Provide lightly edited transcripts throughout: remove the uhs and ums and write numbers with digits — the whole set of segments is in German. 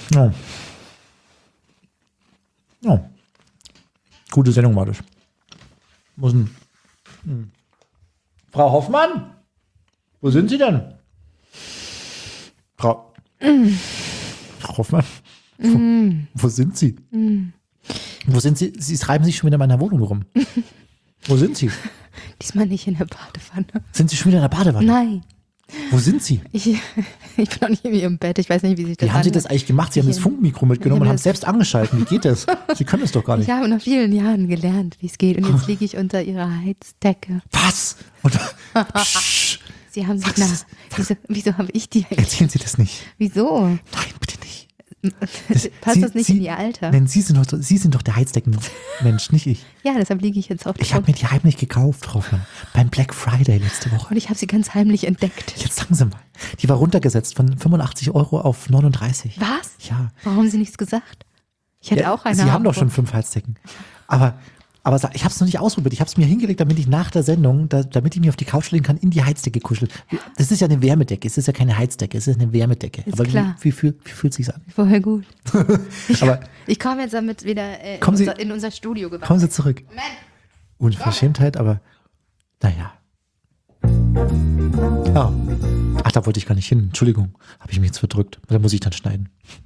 Ja. Ja. Gute Sendung war das. Frau Hoffmann? Wo sind Sie denn? Frau Hoffmann? Wo sind Sie? Wo sind Sie? Sie treiben sich schon wieder in meiner Wohnung rum. Wo sind Sie? Diesmal nicht in der Badewanne. Sind Sie schon wieder in der Badewanne? Nein. Wo sind Sie? Ich bin noch nicht in Ihrem Bett. Ich weiß nicht, wie sich das Wie haben Sie anhört. das eigentlich gemacht? Sie haben das Funkmikro mitgenommen und haben es selbst angeschalten. Wie geht das? Sie können es doch gar nicht. Ich habe nach vielen Jahren gelernt, wie es geht. Und jetzt liege ich unter Ihrer Heizdecke. Was? Und, Psch, Sie haben sich nach. Wieso habe ich die eigentlich? erzählen Sie das nicht. Wieso? Nein, bitte nicht. Passt das nicht in Ihr Alter? Nein, Sie sind doch der Heizdeckenmensch, nicht ich. Ja, deshalb liege ich jetzt auf Ich habe mir die heimlich gekauft, Frau Hoffmann. Beim Black Friday letzte Woche. Und ich habe sie ganz heimlich entdeckt. Jetzt sagen Sie mal. Die war runtergesetzt von 85 € auf 39. Was? Ja. Warum haben Sie nichts gesagt? Ich hätte auch eine. Sie haben doch schon 5 Heizdecken. Aber ich habe es noch nicht ausprobiert. Ich habe es mir hingelegt, damit ich nach der Sendung, damit ich mich auf die Couch legen kann, in die Heizdecke kuscheln. Das ist ja eine Wärmedecke. Es ist ja keine Heizdecke. Es ist eine Wärmedecke. Ist aber klar. Wie fühlt sich's an? Vorher gut. Aber Ich komme jetzt damit wieder in unser Studio gewandert. kommen Sie zurück. Moment. Unverschämtheit, aber naja. Ah. Ach, da wollte ich gar nicht hin. Entschuldigung, habe ich mich jetzt verdrückt. Da muss ich dann schneiden.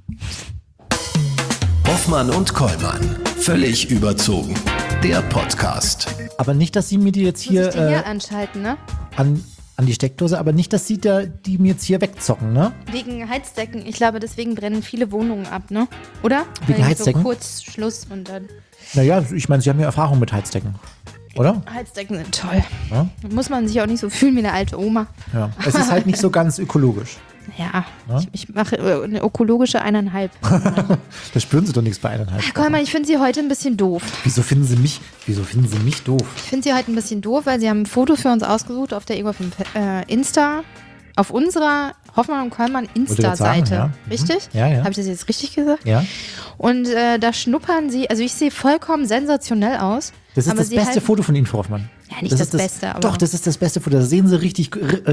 Hoffmann und Kollmann. Völlig überzogen. Der Podcast. Aber nicht, dass Sie mir die jetzt Muss ich die hier hier anschalten, ne? an die Steckdose, aber nicht, dass Sie die mir jetzt hier wegzocken, ne? Wegen Heizdecken. Ich glaube, deswegen brennen viele Wohnungen ab, ne? Oder? Wegen Weil Heizdecken? So kurz Schluss und dann. Naja, ich meine, Sie haben ja Erfahrung mit Heizdecken, oder? Heizdecken sind toll. Ja? Da muss man sich auch nicht so fühlen wie eine alte Oma. Ja. Es ist halt nicht so ganz ökologisch. Ja, ich mache eine ökologische 1,5. Da spüren Sie doch nichts bei 1,5. Guck mal, ich finde sie heute ein bisschen doof. Wieso finden Sie mich doof? Ich finde sie heute ein bisschen doof, weil sie haben ein Foto für uns ausgesucht auf der Ego 5 Insta, auf unserer Hoffmann und Kollmann Insta-Seite. sagen, ja. Richtig? Ja, ja. Habe ich das jetzt richtig gesagt? Ja. Und da schnuppern sie, also ich sehe vollkommen sensationell aus. Das ist aber das sie beste halten- Foto von Ihnen, Frau Hoffmann. Ja, nicht das Beste, aber- Doch, das ist das beste Foto. Da sehen Sie richtig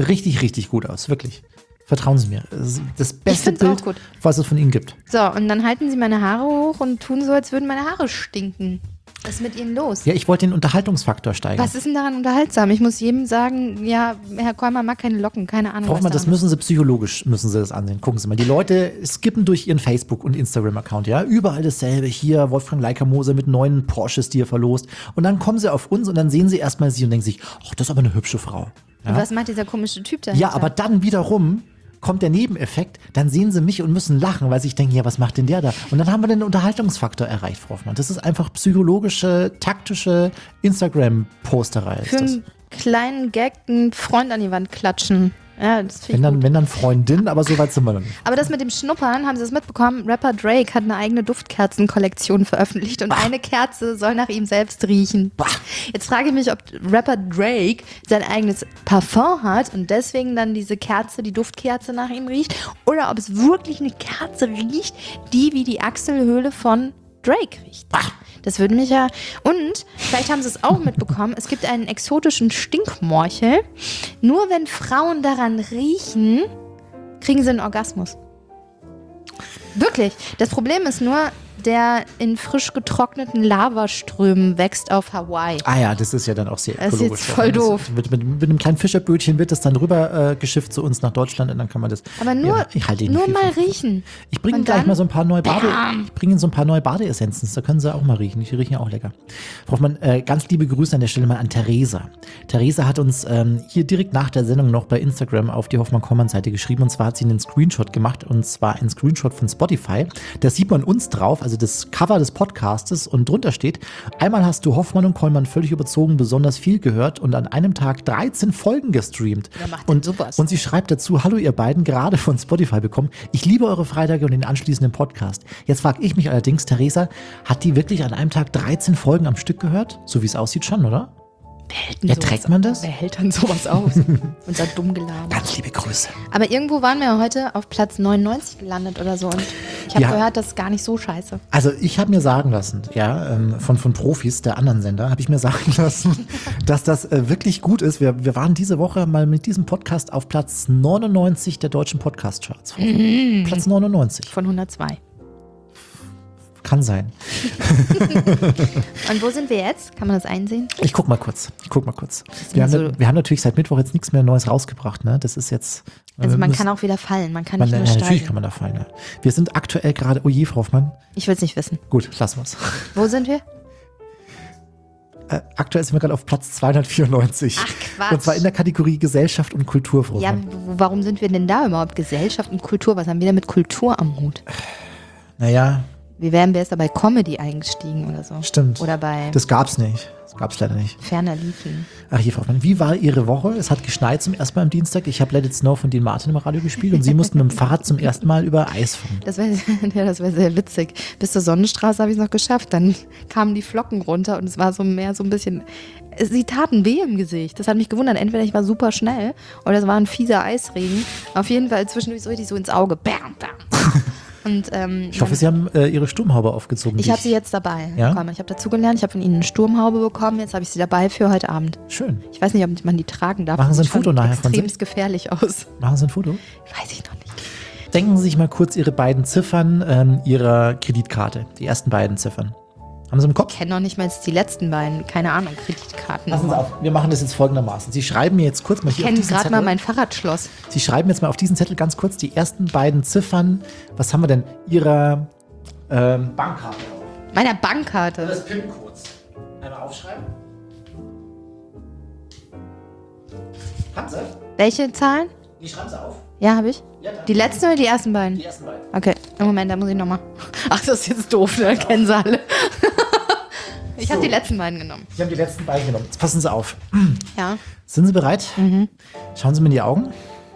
gut aus. Wirklich. Vertrauen Sie mir. Das ist das beste find's auch Bild, gut. was es von Ihnen gibt. So, und dann halten sie meine Haare hoch und tun so, als würden meine Haare stinken. Was ist mit ihnen los? Ja, ich wollte den Unterhaltungsfaktor steigern. Was ist denn daran unterhaltsam? Ich muss jedem sagen, ja, Herr Kollmann mag keine Locken, keine Ahnung. Frau Hoffmann, was das müssen Sie psychologisch, das ansehen. Gucken Sie mal, die Leute skippen durch Ihren Facebook- und Instagram-Account, ja, überall dasselbe. Hier Wolfgang Leica-Moser mit 9 Porsches, die er verlost. Und dann kommen Sie auf uns und dann sehen Sie erstmal Sie und denken sich, ach, das ist aber eine hübsche Frau. Und was macht dieser komische Typ dahinter? Ja, aber dann wiederum kommt der Nebeneffekt, dann sehen sie mich und müssen lachen, weil sie sich denken, ja, was macht denn der da? Und dann haben wir den Unterhaltungsfaktor erreicht, Frau Hoffmann. Das ist einfach psychologische, taktische Instagram-Posterei. Für einen kleinen Gag einen Freund an die Wand klatschen. Ja, das finde ich gut. Wenn dann Freundin, aber so weit sind wir noch nicht. Aber das mit dem Schnuppern, haben Sie das mitbekommen? Rapper Drake hat eine eigene Duftkerzenkollektion veröffentlicht und eine Kerze soll nach ihm selbst riechen. Jetzt frage ich mich, ob Rapper Drake sein eigenes Parfum hat und deswegen dann diese Kerze, die Duftkerze nach ihm riecht, oder ob es wirklich eine Kerze riecht, die wie die Achselhöhle von Drake riecht. Das würde mich ja... Und, vielleicht haben Sie es auch mitbekommen, es gibt einen exotischen Stinkmorchel. Nur wenn Frauen daran riechen, kriegen sie einen Orgasmus. Wirklich. Das Problem ist nur, der in frisch getrockneten Lavaströmen wächst auf Hawaii. Ah ja, das ist ja dann auch sehr Das ist ökologisch. jetzt voll doof. Mit einem kleinen Fischerbötchen wird das dann rüber geschifft zu uns nach Deutschland und dann kann man das... Aber nur, Ja, ich halte Ihnen nur viel mal von. riechen. Ich bringe Und gleich dann- mal so ein paar neue Badeessenzen. Da können Sie auch mal riechen. Die riechen ja auch lecker. Frau Hoffmann, ganz liebe Grüße an der Stelle mal an Theresa. Theresa hat uns hier direkt nach der Sendung noch bei Instagram auf die Hoffmann-Kommand-Seite geschrieben. Und zwar hat sie einen Screenshot gemacht. Und zwar einen Screenshot von Spotify. Da sieht man uns drauf, also das Cover des Podcastes. Und drunter steht: Einmal hast du Hoffmann und Kollmann völlig überzogen besonders viel gehört und an einem Tag 13 Folgen gestreamt. Wer macht denn Und, sowas? und sie schreibt dazu: Hallo ihr beiden, gerade von Spotify bekommen. Ich liebe eure Freitage und den anschließenden Podcast. Jetzt frage ich mich allerdings, Theresa, hat die wirklich an einem Tag 13 Folgen am Stück gehört? So wie es aussieht schon, oder? Erträgt man das? Wer hält dann sowas aus? Unser Dummgelaber. Ganz liebe Grüße. Aber irgendwo waren wir ja heute auf Platz 99 gelandet oder so. Und ich habe Ja. gehört, das ist gar nicht so scheiße. Also ich habe mir sagen lassen, ja, von Profis der anderen Sender, habe ich mir sagen lassen, dass das wirklich gut ist. Wir waren diese Woche mal mit diesem Podcast auf Platz 99 der deutschen Podcast-Charts. Platz 99. Von 102. kann sein. Und wo sind wir jetzt? Kann man das einsehen? Ich guck mal kurz. Wir haben natürlich seit Mittwoch jetzt nichts mehr Neues rausgebracht. Ne? Das ist jetzt... Also man kann auch wieder fallen, man kann nicht nur Natürlich steigen. kann man da fallen. Ja. Wir sind aktuell gerade... Oh je, Frau Hoffmann. Ich will es nicht wissen. Gut, lassen wir es. Wo sind wir? Aktuell sind wir gerade auf Platz 294. Ach, Quatsch. Und zwar in der Kategorie Gesellschaft und Kultur, Frau Ja, Hoffmann. warum sind wir denn da überhaupt? Gesellschaft und Kultur, was haben wir denn mit Kultur am Hut? Naja, Wie wären wir jetzt da bei Comedy eingestiegen oder so? stimmt. Oder bei Das gab's nicht. Das gab's leider nicht. Ferner Liefen. Ach, hier, Frau Hoffmann, wie war Ihre Woche? Es hat geschneit zum ersten Mal am Dienstag. Ich habe Let It Snow von Dean Martin im Radio gespielt und Sie mussten mit dem Fahrrad zum ersten Mal über Eis fahren. Das wäre ja, wär sehr witzig. Bis zur Sonnenstraße habe ich es noch geschafft. Dann kamen die Flocken runter und es war so mehr so ein bisschen... Sie taten weh im Gesicht. Das hat mich gewundert. Entweder ich war super schnell oder es war ein fieser Eisregen. Auf jeden Fall zwischendurch so richtig so ins Auge. Bam, bam. Und, Ich hoffe, Sie haben Ihre Sturmhaube aufgezogen. ich habe sie jetzt dabei Ja? bekommen. Ich habe dazugelernt. Ich habe von Ihnen eine Sturmhaube bekommen. Jetzt habe ich sie dabei für heute Abend. Schön. Ich weiß nicht, ob man die tragen darf. Machen Sie ein Sieht schon Foto nachher von extremst gefährlich aus. Machen Sie ein Foto. Weiß ich noch nicht. Denken Sie sich mal kurz Ihre beiden Ziffern Ihrer Kreditkarte. Die ersten beiden Ziffern. Haben Sie im Kopf? Ich kenne noch nicht mal jetzt die letzten beiden. Keine Ahnung, Kreditkarten. Passen Sie auf, wir machen das jetzt folgendermaßen. Sie schreiben mir jetzt kurz mal Ich hier auf kenne diesen gerade Zettel. mal mein Fahrradschloss. Sie schreiben jetzt mal auf diesen Zettel ganz kurz die ersten beiden Ziffern. Was haben wir denn? Ihrer Bankkarte auf. Meiner Bankkarte. Das PIN-Codes. Einmal aufschreiben. Haben Sie? Welche Zahlen? Die schreiben Sie auf. Ja, habe ich. Ja, dann. Die letzten oder die ersten beiden? Die ersten beiden. Okay, im Moment, da muss ich nochmal. Ach, das ist jetzt doof, ne? Kennen sie alle. Ich habe die letzten beiden genommen. Sie haben die letzten beiden genommen. Jetzt passen Sie auf. Ja. Sind Sie bereit? Schauen Sie mir in die Augen.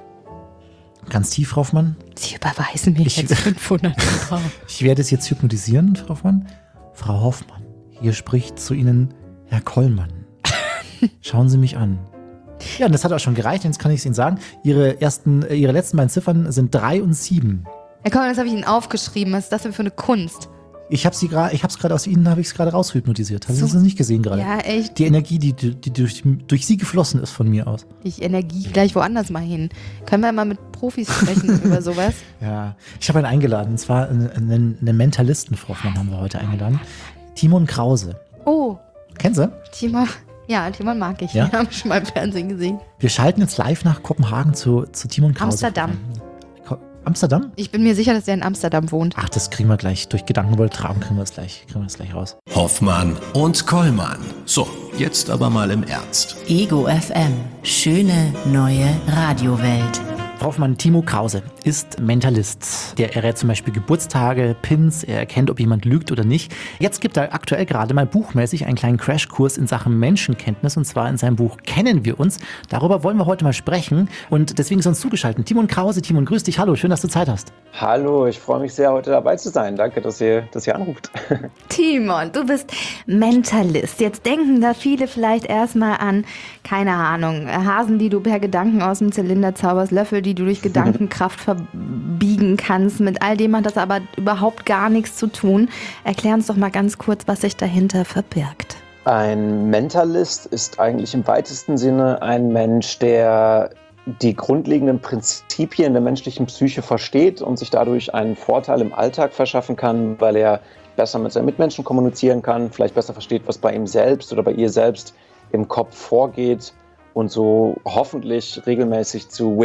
Ganz tief, Frau Hoffmann. Sie überweisen mir Ich- jetzt 500 Euro. Ich werde es jetzt hypnotisieren, Frau Hoffmann. Frau Hoffmann, hier spricht zu Ihnen Herr Kollmann. Schauen Sie mich an. Ja, und das hat auch schon gereicht, jetzt kann ich es Ihnen sagen. Ihre letzten beiden Ziffern sind 3 und 7. Ja, komm, das habe ich Ihnen aufgeschrieben. Was ist das denn für eine Kunst? Ich habe es gerade aus Ihnen, habe ich es gerade raushypnotisiert. Haben Sie So. das nicht gesehen gerade? Ja, echt. Die Energie, die durch Sie geflossen ist von mir aus. Ich Energie gleich woanders mal hin. Können wir mal mit Profis sprechen über sowas? Ja, ich habe einen eingeladen, und zwar einen Mentalisten, Frau Hoffmann, haben wir heute eingeladen. Timon Krause. Oh, Kennen Sie? Timon. Ja, Timon mag ich. Ja? Wir haben schon mal im Fernsehen gesehen. Wir schalten jetzt live nach Kopenhagen zu Timon Krause. Amsterdam. Amsterdam? Ich bin mir sicher, dass der in Amsterdam wohnt. Ach, das kriegen wir gleich. Durch Gedankenübertragung kriegen wir das gleich raus. Hoffmann und Kollmann. So, jetzt aber mal im Ernst. Ego FM. Schöne neue Radiowelt. Frau Hoffmann, Timo Krause ist Mentalist. Der errät zum Beispiel Geburtstage, Pins, er erkennt, ob jemand lügt oder nicht. Jetzt gibt er aktuell gerade mal buchmäßig einen kleinen Crashkurs in Sachen Menschenkenntnis, und zwar in seinem Buch Kennen wir uns. Darüber wollen wir heute mal sprechen und deswegen ist uns zugeschaltet Timon Krause. Timon, grüß dich, hallo, schön, dass du Zeit hast. Hallo, ich freue mich sehr, heute dabei zu sein. Danke, dass ihr anruft. Timon, du bist Mentalist. Jetzt denken da viele vielleicht erstmal an, keine Ahnung, Hasen, die du per Gedanken aus dem Zylinder zauberst, Löffel, die du durch Gedankenkraft verbiegen kannst. Mit all dem hat das aber überhaupt gar nichts zu tun. Erklär uns doch mal ganz kurz, was sich dahinter verbirgt. Ein Mentalist ist eigentlich im weitesten Sinne ein Mensch, der die grundlegenden Prinzipien der menschlichen Psyche versteht und sich dadurch einen Vorteil im Alltag verschaffen kann, weil er besser mit seinen Mitmenschen kommunizieren kann, vielleicht besser versteht, was bei ihm selbst oder bei ihr selbst im Kopf vorgeht und so hoffentlich regelmäßig zu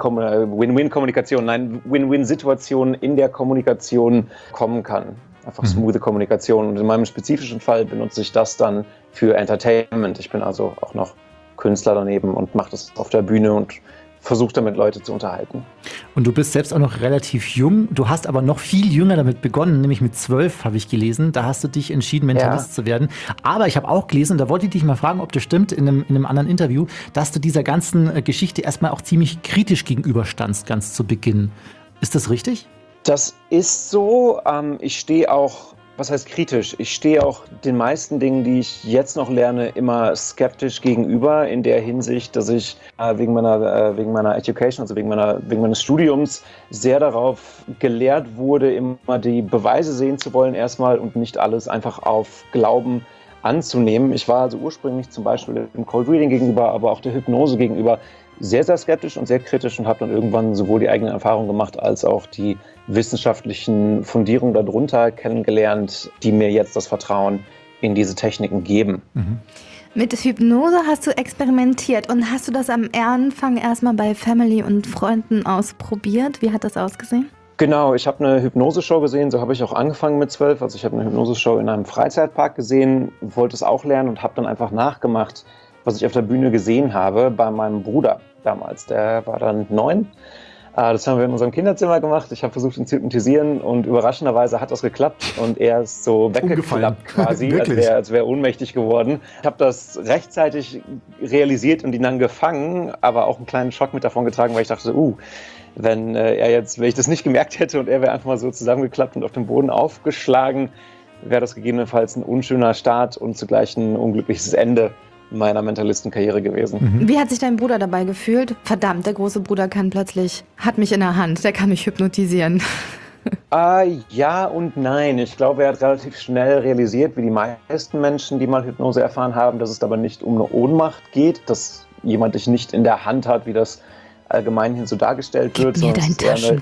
Win-Win-Situationen in der Kommunikation kommen kann. Einfach smoothe Kommunikation. Und in meinem spezifischen Fall benutze ich das dann für Entertainment. Ich bin also auch noch Künstler daneben und mache das auf der Bühne und versuche damit Leute zu unterhalten. Und du bist selbst auch noch relativ jung. Du hast aber noch viel jünger damit begonnen, nämlich mit 12 habe ich gelesen. Da hast du dich entschieden, Mentalist zu werden. Aber ich habe auch gelesen, da wollte ich dich mal fragen, ob das stimmt, in einem anderen Interview, dass du dieser ganzen Geschichte erstmal auch ziemlich kritisch gegenüberstandst, ganz zu Beginn. Ist das richtig? Das ist so. Ich stehe auch, was heißt kritisch? Ich stehe auch den meisten Dingen, die ich jetzt noch lerne, immer skeptisch gegenüber, in der Hinsicht, dass ich wegen meiner Education, also wegen meines Studiums, sehr darauf gelehrt wurde, immer die Beweise sehen zu wollen erstmal und nicht alles einfach auf Glauben anzunehmen. Ich war also ursprünglich zum Beispiel dem Cold Reading gegenüber, aber auch der Hypnose gegenüber sehr, sehr skeptisch und sehr kritisch und habe dann irgendwann sowohl die eigenen Erfahrungen gemacht, als auch die wissenschaftlichen Fundierungen darunter kennengelernt, die mir jetzt das Vertrauen in diese Techniken geben. Mhm. Mit Hypnose hast du experimentiert und hast du das am Anfang erstmal bei Family und Freunden ausprobiert? Wie hat das ausgesehen? Genau, ich habe eine Hypnoseshow gesehen, so habe ich auch angefangen mit 12. Also ich habe eine Hypnoseshow in einem Freizeitpark gesehen, wollte es auch lernen und habe dann einfach nachgemacht, was ich auf der Bühne gesehen habe bei meinem Bruder damals. Der war dann 9. Das haben wir in unserem Kinderzimmer gemacht. Ich habe versucht, ihn zu hypnotisieren und überraschenderweise hat das geklappt und er ist so weggeklappt quasi, als wäre er ohnmächtig geworden. Ich habe das rechtzeitig realisiert und ihn dann gefangen, aber auch einen kleinen Schock mit davon getragen, weil ich dachte, wenn ich das nicht gemerkt hätte und er wäre einfach mal so zusammengeklappt und auf dem Boden aufgeschlagen, wäre das gegebenenfalls ein unschöner Start und zugleich ein unglückliches Ende meiner Mentalistenkarriere gewesen. Mhm. Wie hat sich dein Bruder dabei gefühlt? Verdammt, der große Bruder hat mich in der Hand, der kann mich hypnotisieren. Ja und nein. Ich glaube, er hat relativ schnell realisiert, wie die meisten Menschen, die mal Hypnose erfahren haben, dass es dabei nicht um eine Ohnmacht geht, dass jemand dich nicht in der Hand hat, wie das allgemein hin so dargestellt wird. Gib mir dein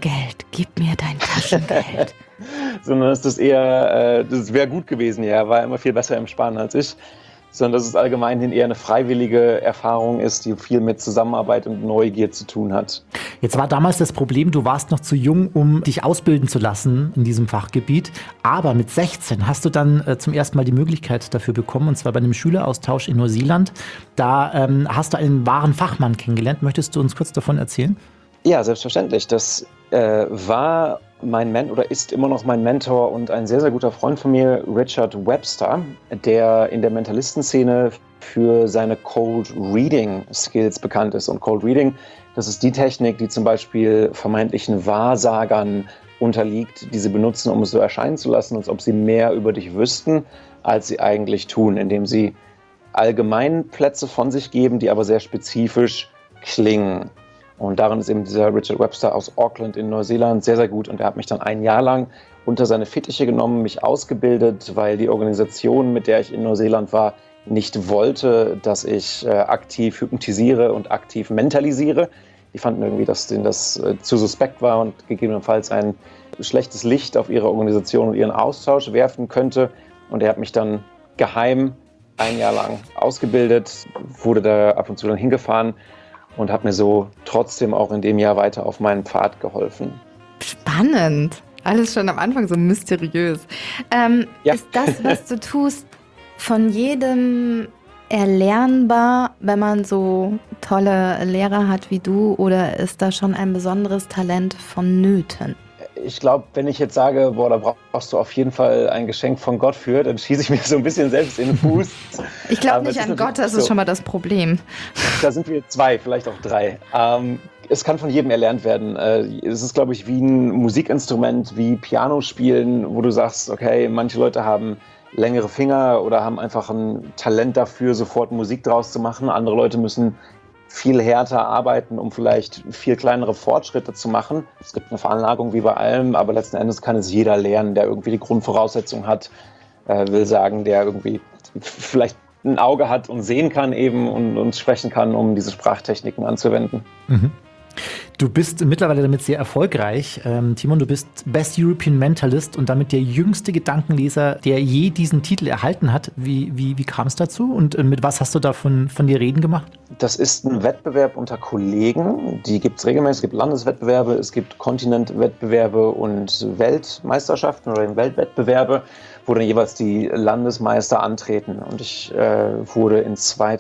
Taschengeld. Sondern ist das eher, das wäre gut gewesen, ja, er war immer viel besser im Sparen als ich. Sondern dass es allgemein hin eher eine freiwillige Erfahrung ist, die viel mit Zusammenarbeit und Neugier zu tun hat. Jetzt war damals das Problem, du warst noch zu jung, um dich ausbilden zu lassen in diesem Fachgebiet. Aber mit 16 hast du dann zum ersten Mal die Möglichkeit dafür bekommen, und zwar bei einem Schüleraustausch in Neuseeland. Da hast du einen wahren Fachmann kennengelernt. Möchtest du uns kurz davon erzählen? Ja, selbstverständlich. Das war ist immer noch mein Mentor und ein sehr, sehr guter Freund von mir, Richard Webster, der in der Mentalistenszene für seine Cold Reading Skills bekannt ist. Und Cold Reading, das ist die Technik, die zum Beispiel vermeintlichen Wahrsagern unterliegt, die sie benutzen, um es so erscheinen zu lassen, als ob sie mehr über dich wüssten, als sie eigentlich tun, indem sie allgemein Plätze von sich geben, die aber sehr spezifisch klingen. Und darin ist eben dieser Richard Webster aus Auckland in Neuseeland sehr, sehr gut. Und er hat mich dann ein Jahr lang unter seine Fittiche genommen, mich ausgebildet, weil die Organisation, mit der ich in Neuseeland war, nicht wollte, dass ich aktiv hypnotisiere und aktiv mentalisiere. Die fanden irgendwie, dass denen das zu suspekt war und gegebenenfalls ein schlechtes Licht auf ihre Organisation und ihren Austausch werfen könnte. Und er hat mich dann geheim ein Jahr lang ausgebildet, wurde da ab und zu dann hingefahren und hat mir so trotzdem auch in dem Jahr weiter auf meinen Pfad geholfen. Spannend. Alles schon am Anfang so mysteriös. Ja. Ist das, was du tust, von jedem erlernbar, wenn man so tolle Lehrer hat wie du, oder ist da schon ein besonderes Talent vonnöten? Ich glaube, wenn ich jetzt sage, da brauchst du auf jeden Fall ein Geschenk von Gott für, dann schieße ich mir so ein bisschen selbst in den Fuß. Ich glaube nicht an Gott, das ist schon mal das Problem. Da sind wir 2, vielleicht auch 3. Es kann von jedem erlernt werden. Es ist, glaube ich, wie ein Musikinstrument, wie Piano spielen, wo du sagst, okay, manche Leute haben längere Finger oder haben einfach ein Talent dafür, sofort Musik draus zu machen. Andere Leute müssen viel härter arbeiten, um vielleicht viel kleinere Fortschritte zu machen. Es gibt eine Veranlagung wie bei allem, aber letzten Endes kann es jeder lernen, der irgendwie die Grundvoraussetzung hat, will sagen, der irgendwie vielleicht ein Auge hat und sehen kann eben und sprechen kann, um diese Sprachtechniken anzuwenden. Mhm. Du bist mittlerweile damit sehr erfolgreich. Timon, du bist Best European Mentalist und damit der jüngste Gedankenleser, der je diesen Titel erhalten hat. Wie kam es dazu und mit was hast du da von dir reden gemacht? Das ist ein Wettbewerb unter Kollegen. Die gibt es regelmäßig. Es gibt Landeswettbewerbe, es gibt Kontinentwettbewerbe und Weltmeisterschaften oder Weltwettbewerbe, wo dann jeweils die Landesmeister antreten. Und ich wurde in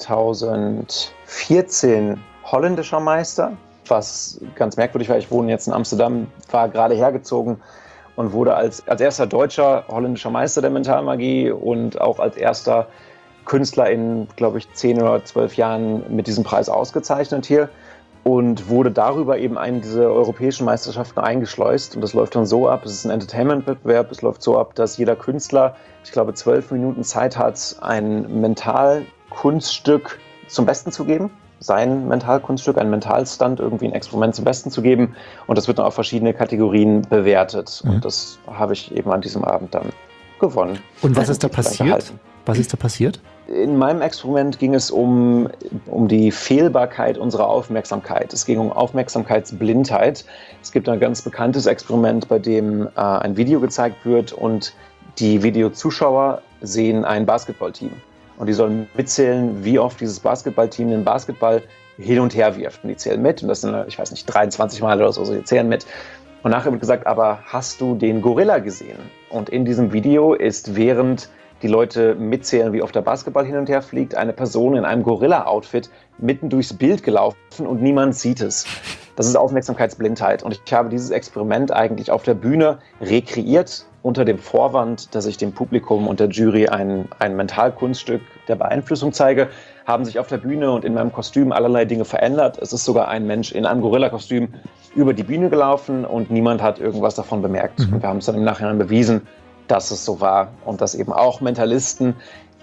2014 holländischer Meister. Was ganz merkwürdig war, ich wohne jetzt in Amsterdam, war gerade hergezogen und wurde als erster Deutscher holländischer Meister der Mentalmagie und auch als erster Künstler in, glaube ich, 10 oder 12 Jahren mit diesem Preis ausgezeichnet hier und wurde darüber eben in diese europäischen Meisterschaften eingeschleust. Und das läuft dann so ab, es ist ein Entertainment-Wettbewerb, es läuft so ab, dass jeder Künstler, ich glaube, 12 Minuten Zeit hat, ein Mentalkunststück zum Besten zu geben. Sein Mentalkunststück, ein Mentalstunt, irgendwie ein Experiment zum Besten zu geben. Und das wird dann auf verschiedene Kategorien bewertet. Und das habe ich eben an diesem Abend dann gewonnen. Und was ist da passiert? Was ist da passiert? In meinem Experiment ging es um die Fehlbarkeit unserer Aufmerksamkeit. Es ging um Aufmerksamkeitsblindheit. Es gibt ein ganz bekanntes Experiment, bei dem ein Video gezeigt wird und die Videozuschauer sehen ein Basketballteam. Und die sollen mitzählen, wie oft dieses Basketballteam den Basketball hin und her wirft. Und die zählen mit. Und das sind, 23 Mal oder so. Die zählen mit. Und nachher wird gesagt, aber hast du den Gorilla gesehen? Und in diesem Video ist, während die Leute mitzählen, wie oft der Basketball hin und her fliegt, eine Person in einem Gorilla-Outfit mitten durchs Bild gelaufen und niemand sieht es. Das ist Aufmerksamkeitsblindheit. Und ich habe dieses Experiment eigentlich auf der Bühne rekreiert, unter dem Vorwand, dass ich dem Publikum und der Jury ein Mentalkunststück der Beeinflussung zeige, haben sich auf der Bühne und in meinem Kostüm allerlei Dinge verändert. Es ist sogar ein Mensch in einem Gorilla-Kostüm über die Bühne gelaufen und niemand hat irgendwas davon bemerkt. Und wir haben es dann im Nachhinein bewiesen, dass es so war und dass eben auch Mentalisten,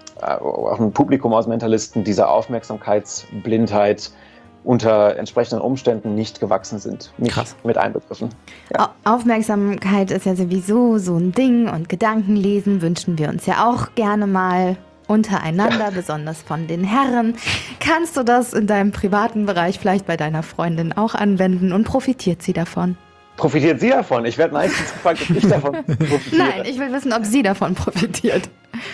auch ein Publikum aus Mentalisten dieser Aufmerksamkeitsblindheit unter entsprechenden Umständen nicht gewachsen sind. Nicht Krass. Mit einbegriffen. Ja. Aufmerksamkeit ist ja sowieso so ein Ding und Gedankenlesen wünschen wir uns ja auch gerne mal untereinander, besonders von den Herren. Kannst du das in deinem privaten Bereich vielleicht bei deiner Freundin auch anwenden und profitiert sie davon? Profitiert sie davon? Ich werde meistens gefragt, ob ich davon profitiere. Nein, ich will wissen, ob sie davon profitiert.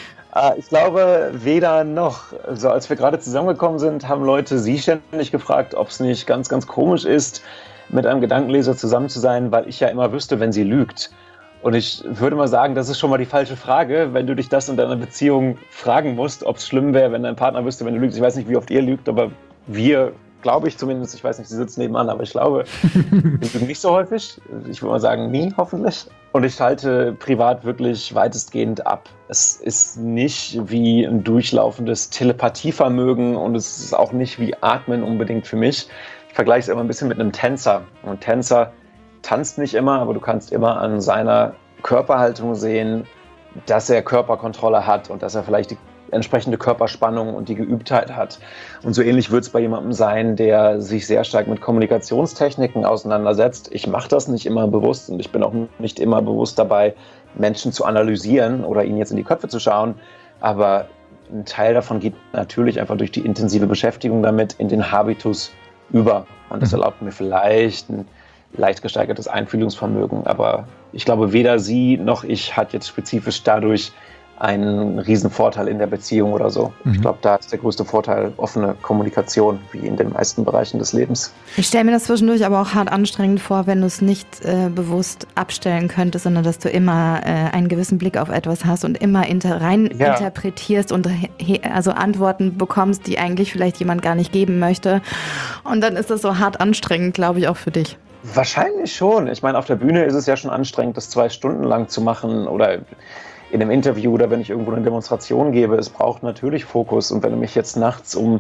Ich glaube, weder noch. Also, als wir gerade zusammengekommen sind, haben Leute sie ständig gefragt, ob es nicht ganz, ganz komisch ist, mit einem Gedankenleser zusammen zu sein, weil ich ja immer wüsste, wenn sie lügt. Und ich würde mal sagen, das ist schon mal die falsche Frage, wenn du dich das in deiner Beziehung fragen musst, ob es schlimm wäre, wenn dein Partner wüsste, wenn du lügst. Ich weiß nicht, wie oft ihr lügt, aber wir, glaube ich zumindest, ich weiß nicht, sie sitzt nebenan, aber ich glaube, wir lügen nicht so häufig. Ich würde mal sagen, nie, hoffentlich. Und ich schalte privat wirklich weitestgehend ab. Es ist nicht wie ein durchlaufendes Telepathievermögen und es ist auch nicht wie Atmen unbedingt für mich. Ich vergleiche es immer ein bisschen mit einem Tänzer. Und ein Tänzer tanzt nicht immer, aber du kannst immer an seiner Körperhaltung sehen, dass er Körperkontrolle hat und dass er vielleicht die entsprechende Körperspannung und die Geübtheit hat. Und so ähnlich wird es bei jemandem sein, der sich sehr stark mit Kommunikationstechniken auseinandersetzt. Ich mache das nicht immer bewusst und ich bin auch nicht immer bewusst dabei, Menschen zu analysieren oder ihnen jetzt in die Köpfe zu schauen. Aber ein Teil davon geht natürlich einfach durch die intensive Beschäftigung damit in den Habitus über. Und das erlaubt mir vielleicht ein leicht gesteigertes Einfühlungsvermögen. Aber ich glaube, weder sie noch ich hat jetzt spezifisch dadurch einen riesen Vorteil in der Beziehung oder so. Ich glaube, da ist der größte Vorteil offene Kommunikation, wie in den meisten Bereichen des Lebens. Ich stelle mir das zwischendurch aber auch hart anstrengend vor, wenn du es nicht bewusst abstellen könntest, sondern dass du immer einen gewissen Blick auf etwas hast und immer interpretierst und also Antworten bekommst, die eigentlich vielleicht jemand gar nicht geben möchte. Und dann ist das so hart anstrengend, glaube ich, auch für dich. Wahrscheinlich schon. Ich meine, auf der Bühne ist es ja schon anstrengend, das 2 Stunden lang zu machen oder in einem Interview oder wenn ich irgendwo eine Demonstration gebe. Es braucht natürlich Fokus. Und wenn du mich jetzt nachts um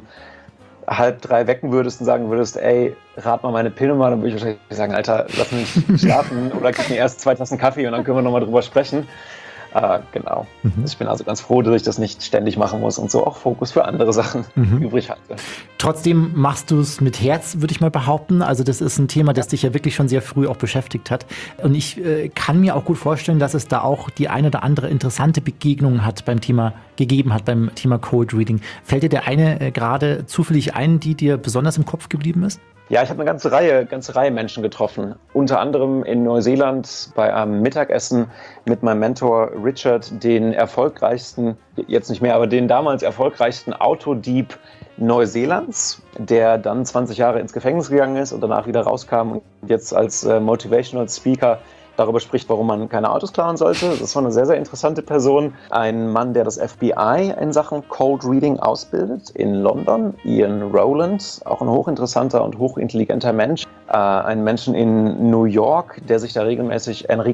2:30 wecken würdest und sagen würdest, ey, rat mal meine Pillnummer, dann würde ich wahrscheinlich sagen, Alter, lass mich schlafen oder gib mir erst 2 Tassen Kaffee und dann können wir nochmal drüber sprechen. Genau. Ich bin also ganz froh, dass ich das nicht ständig machen muss und so auch Fokus für andere Sachen übrig halte. Trotzdem machst du es mit Herz, würde ich mal behaupten. Also das ist ein Thema, das dich ja wirklich schon sehr früh auch beschäftigt hat. Und ich kann mir auch gut vorstellen, dass es da auch die eine oder andere interessante Begegnung gegeben hat beim Thema Cold Reading. Fällt dir der eine gerade zufällig ein, die dir besonders im Kopf geblieben ist? Ja, ich habe eine ganze Reihe Menschen getroffen. Unter anderem in Neuseeland bei einem Mittagessen mit meinem Mentor Richard, den erfolgreichsten, jetzt nicht mehr, aber den damals erfolgreichsten Autodieb Neuseelands, der dann 20 Jahre ins Gefängnis gegangen ist und danach wieder rauskam und jetzt als Motivational Speaker darüber spricht, warum man keine Autos klauen sollte. Das war eine sehr, sehr interessante Person. Ein Mann, der das FBI in Sachen Cold Reading ausbildet in London. Ian Rowland, auch ein hochinteressanter und hochintelligenter Mensch. Ein Menschen in New York, der sich da regelmäßig in